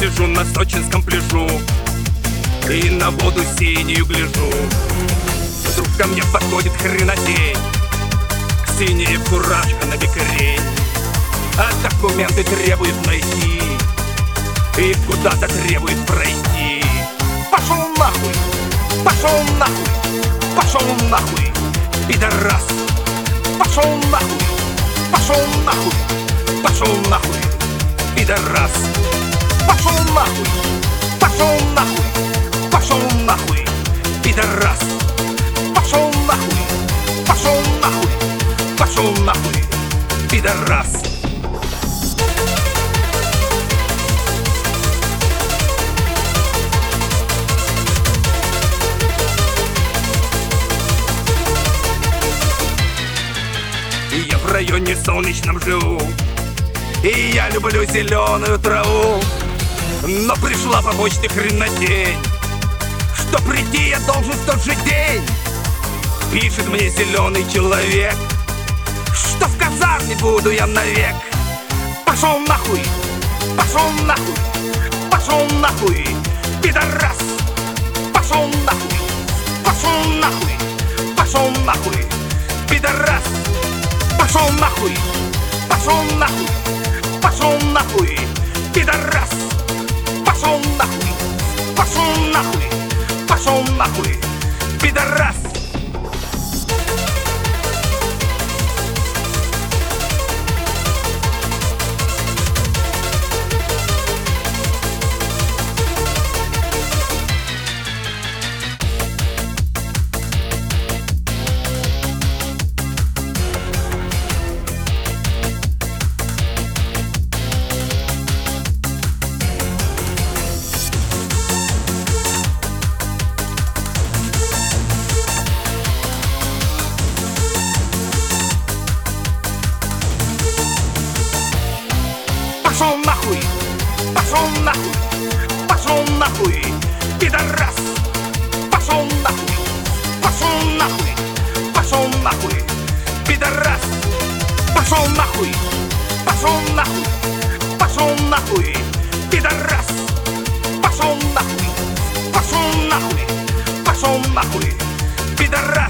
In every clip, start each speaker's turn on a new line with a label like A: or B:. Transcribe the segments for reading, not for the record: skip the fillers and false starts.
A: сижу на сочинском пляжу и на воду синюю гляжу. Вдруг ко мне подходит хренотень, синяя фуражка на бекрень, а документы требует найти и куда-то требует пройти. Пошел нахуй, пошел нахуй, пошел нахуй, пидорас. Пошел нахуй, пошел нахуй, пошел нахуй, пидорас. Пошел нахуй, пошел нахуй, пошел нахуй, пидорас. Пошел нахуй, пошел нахуй, пошел нахуй, пидорас. Я в районе солнечном живу, и я люблю зеленую траву. Но пришла по почте хренотень, что прийти я должен в тот же день. Пишет мне зеленый человек, что в казарме буду я навек. Пошел нахуй, пошел нахуй, пошел нахуй, пидорас. Пошел нахуй, пошел нахуй, пошел нахуй, пидорас. Пошел нахуй, пошел нахуй, пошел нахуй, пидорас. Пошел нахуй, пошел нахуй, пошел нахуй, пидорас. Пошел нахуй, пошел нахуй, пошел нахуй, пидорас. Пошел нахуй, пошел нахуй, пошел нахуй, пидорас. Пошел нахуй, пошел нахуй, пошел нахуй, пидорас. Пошел нахуй, пошел нахуй, пошел нахуй, пидорас.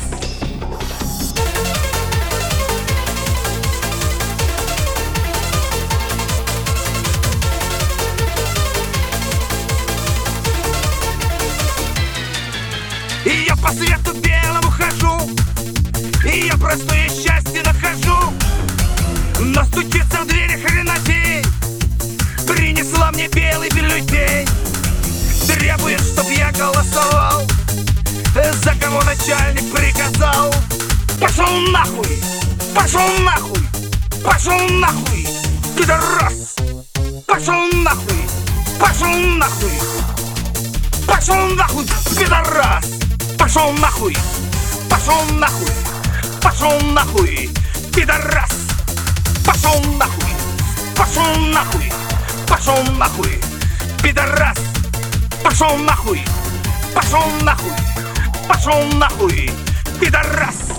A: И я по свету белому хожу, и я простое счастье нахожу. Но стучится в двери хренотень, принесла мне белый бюллетень. Требует, чтоб я голосовал за кого начальник приказал. Пошел нахуй, пошел нахуй, пошел нахуй, пидорас. Пошел нахуй, пошел нахуй, пошел нахуй, пидорас. Пошел нахуй, пошел нахуй, пошел нахуй, пидорас. Пошел нахуй, пошел нахуй, пошел нахуй, пидорас. Пошел нахуй, пошел нахуй, пошел нахуй, пидорас.